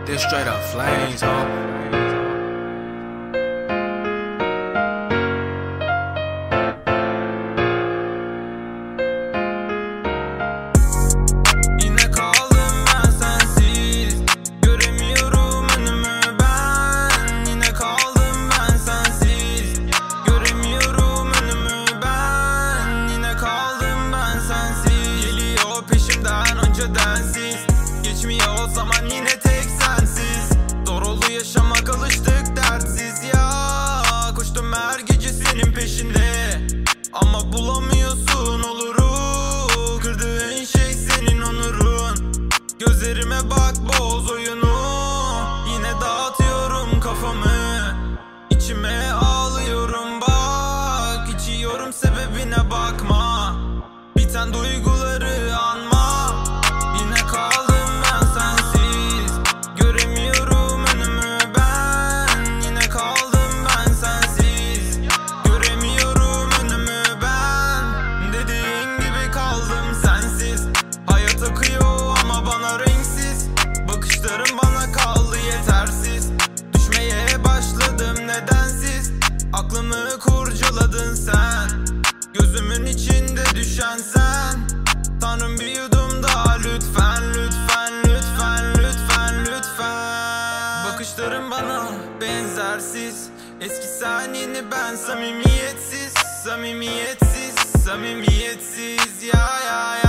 This straight up flames, ho. Geçmiyor o zaman yine tek sensiz. Doğrulu yaşamak alıştık dertsiz ya. Koştum her gece senin peşinde ama bulamıyorsun oluru. Kırdığın şey senin onurun. Gözlerime bak boz oyunu. Yine dağıtıyorum kafamı. İçime ağlıyorum bak. İçiyorum sebebine bakma. Biten duyguları anma. Bakışların bana kaldı yetersiz. Düşmeye başladım nedensiz. Aklımı kurcaladın sen. Gözümün içinde düşen sen. Tanrım bir yudum daha lütfen, lütfen, lütfen, lütfen, lütfen. Bakışların bana benzersiz. Eski sen yeni ben samimiyetsiz. Samimiyetsiz, samimiyetsiz ya ya ya.